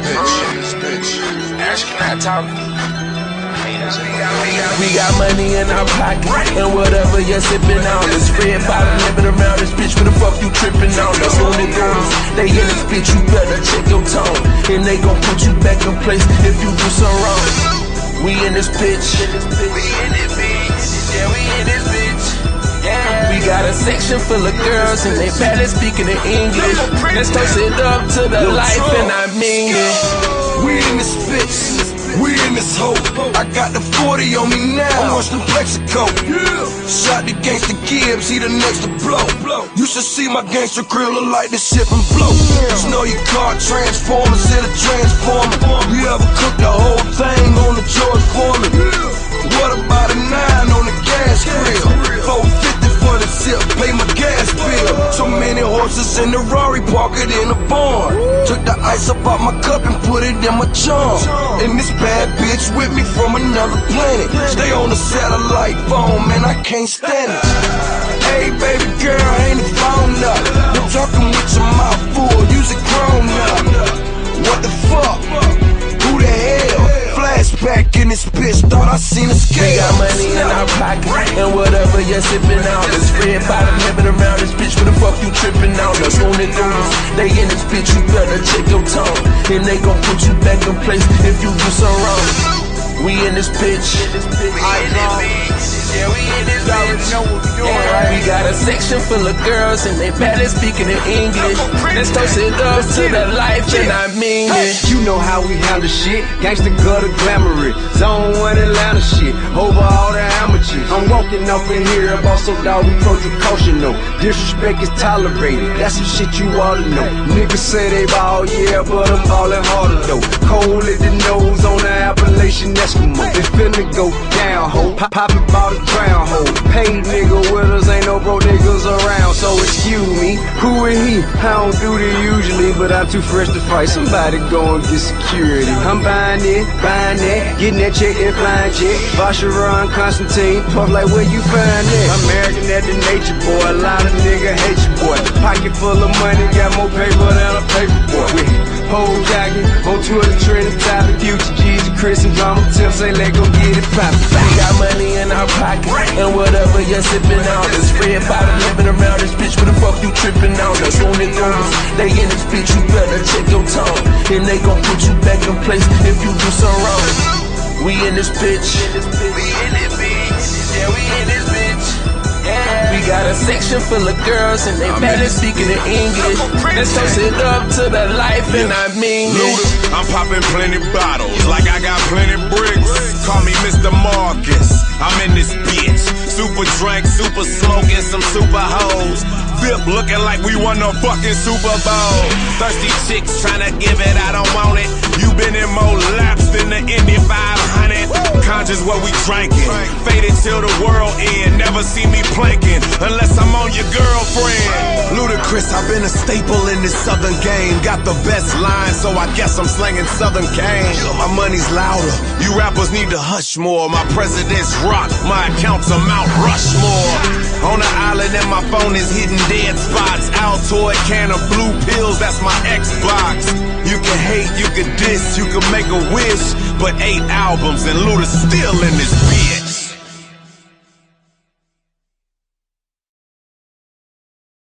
bitch. Ash cannot talk. We got money in our pocket, and whatever you're sipping on is red bottom living around this bitch. What the fuck you tripping on? That's on the goons. They in this bitch, you better check your tone, and they gon' put you back in place if you do something wrong. We in this bitch. We in this bitch. Yeah, we in this bitch. Yeah. We got a section full of girls, and they bad at speaking in English. Let's toast it up to the life, and I mean it. We in this bitch. We in this hoe. I got the 40 on me now. I'm Western Plexico. Shot the gangster Gibbs, he the next to blow. You should see my gangster grill look like this shit from blow. Snow your car, Transformers in a transformer. You ever cook the whole thing on the George Foreman? What about a 9 on the gas grill? 450 for the zip, pay my gas bill. So many horses in the Rari, park it in a barn. Took the ice up out my cup and put it in my charm. And this bad bitch with me from another planet. Stay on the satellite phone, man, I can't stand it. Hey baby girl, ain't the phone up. You're talking with your mouth full, use it grown up. What the fuck? Who the hell? Flashback in this bitch, thought I seen a scale. We got money in our pocket, and whatever you're sipping on is red bottom living around this bitch. What the fuck you tripping on? That's on the goons. They in this bitch, you better check your tone, and they gon' put you back in place if you do something wrong. We in this bitch. We in this bitch. Yeah, we in this bitch. We got a section full of girls, and they bad at speaking in English. Let's toast it up to the life, and I mean it. You know how we handle shit. Gangsta gutter glamorous. Zone 1 Atlanta shit. Over all the amateurs. I'm walking off in here, I'm also dog, we approach with caution, no. Disrespect is tolerated. That's some shit you ought to know. Niggas say they ball, yeah, but I'm ballin' harder though. Cold at the nose on the Appalachian Eskimo. They finna go down, ho. Poppin' ball the drown, ho. Paid nigga with us, ain't no bro niggas around. So excuse me, who is he? I don't do this usually, but I'm too fresh to fight. Somebody go and get security. I'm buying it, buying that, getting that check and flying jet. Vacheron, Constantine, puff like where you find that? American at the nature boy, a lot of nigga hate you boy. Pocket full of money, got more paper than a paper boy. Whole jacket, on Twitter, trending topic. Future G's, Chris and Drama, Tim say let go get it poppin'. We got money in our pocket, and whatever you're sipping on is red bottom living around this bitch. What the fuck you tripping on? That's on the goons. They in this bitch, you better check your tone, and they gon' put you back in place if you do something wrong. We in this bitch. We in this bitch. Yeah, we in this bitch. Yeah. We got a section full of girls, and they bad at speaking in English. Let's toast it up to the life, and I mean it. I'm popping plenty bottles, like I got plenty bricks. Call me Mr. Marcus, I'm in this bitch. Super drink, super smoking, some super hoes. Vip looking like we won the fucking Super Bowl. Thirsty chicks tryna give it, I don't want it. You been in more laps than the Indy 500. Conscious what we drinking, faded till the world end. Never see me planking, unless I'm on your girlfriend. Ludacris, I've been a staple in this southern game. Got the best line, so I guess I'm slanging southern cane. My money's louder, you rappers need to hush more. My president's rock, my accounts are Mount Rushmore. On the island and my phone is hitting dead spots. Altoid can of blue pills, that's my Xbox. You can hate, you can diss, you can make a wish, but 8 albums and Luda's still in this bitch.